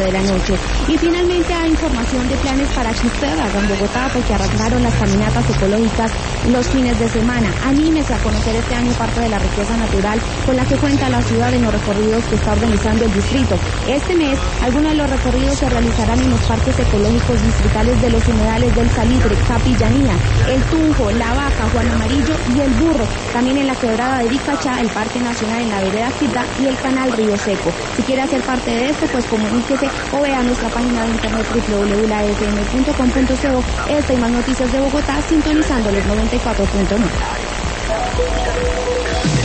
de la noche. Y finalmente hay información de planes para que usted haga en Bogotá, porque arrancaron las caminatas ecológicas los fines de semana. Anímese a conocer este año parte de la riqueza natural con la que cuenta la ciudad en los recorridos que está organizando el distrito. Este mes, algunos de los recorridos se realizarán en los parques ecológicos distritales de los humedales del Salitre, Capillanía, El Tunjo, La Vaca, Juan Amarillo y El Burro. También en la quebrada de Vicachá, el Parque Nacional en la vereda Quibdá y el canal Río Seco. Si quiere hacer parte de esto, pues comuníquese o vea nuestra página de internet www.lafm.com.co. Esta y más noticias de Bogotá, sintonizando los 94.9.